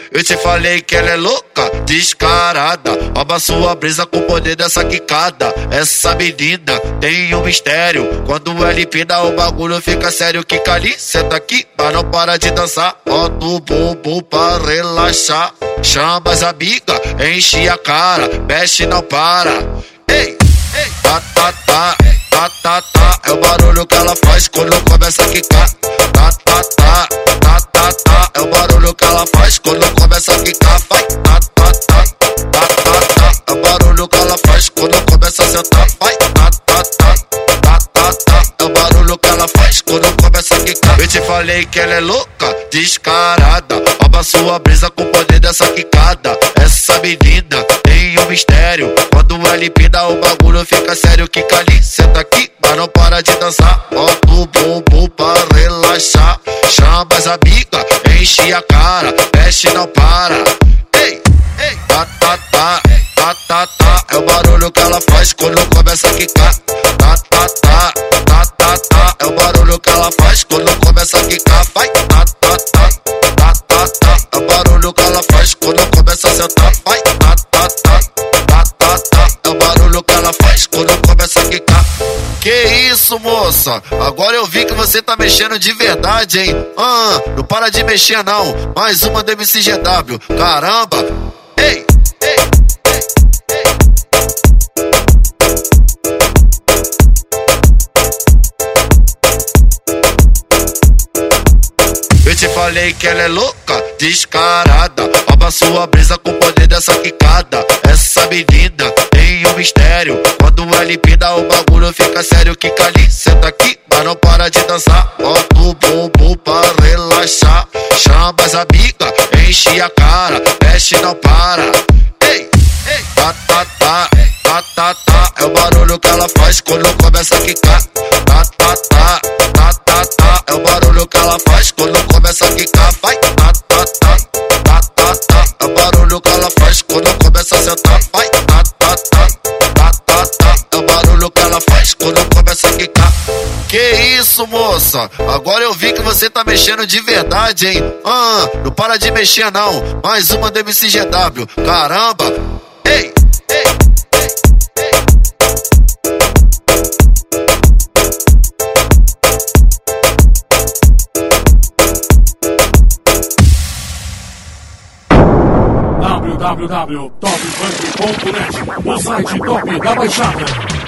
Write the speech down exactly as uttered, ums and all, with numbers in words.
Eu te falei que ela é louca, descarada. Rouba sua brisa com o poder dessa quicada. Essa menina tem um mistério. Quando ela empina o bagulho fica sério. Quica ali, senta aqui, mas não para de dançar. Bota o bumbum pra relaxar. Chama as amigas, enche a cara. Mexe, não para. Ei, ei, tá, tá, tá, tá, tá, tá. É o barulho que ela faz quando começa a quicar. Tá, tá, tá, tá, tá, tá. É o barulho que ela faz quando começa a quicar. Vai, tá, tá, tá, tá, tá, tá. É o barulho que ela faz quando começa a sentar. Vai, tá, tá, tá, tá, tá, tá. É o barulho que ela faz quando começa a quicar. Eu te falei que ela é louca, descarada. Rouba sua brisa com o poder dessa quicada. Essa menina tem um mistério. Quando ela empina o bagulho fica sério. Quica ali, senta aqui, mas não para de dançar. Bota o bumbum pra relaxar. Chama as amigas, enche a cara. Mexe, não para. Ei, ei, tá, tá, tá, tá, tá, tá. É o barulho que ela faz quando começa a quicar. Tá, tá, tá, tá, tá, tá. É o barulho que ela faz quando começa a quicar. Vai, tá, tá, tá, tá, tá, tá. É o barulho que ela faz quando começa a sentar. Vai, tá, tá, tá, tá, tá, tá. É o barulho que ela faz quando começa a quicar. Que isso, moça? Agora eu vi que você tá mexendo de verdade, hein? Ah, não para de mexer não. Mais uma do M C G W. Caramba! Ei, ei, ei, ei. Eu te falei que ela é louca, descarada. Rouba sua brisa com o poder dessa quicada. Essa menina tem um mistério. Quando ela empina o bagulho fica sério. Quica ali, senta aqui, mas não para de dançar. Bota o bumbum pra relaxar. Chama as amigas, enche a cara. Mexe, não para. Ei, ei, tá, tá, tá, tá, tá, tá. É o barulho que ela faz quando começa a quicar. Tá, tá, tá, tá, tá, tá. É o barulho que ela faz quando começa a quicar. Vai, tá, tá, tá, tá, tá, tá. É o barulho que ela faz quando começa a sentar. Vai, tá, tá, tá, tá, tá, tá. É o barulho que ela faz quando começa a quicar. Que isso, moça? Agora eu vi que você tá mexendo de verdade, hein? Ah, não para de mexer não. Mais uma do M C G W. Caramba! Ei, ei, ei, ei. w w w ponto top funk ponto net, o site top da Baixada.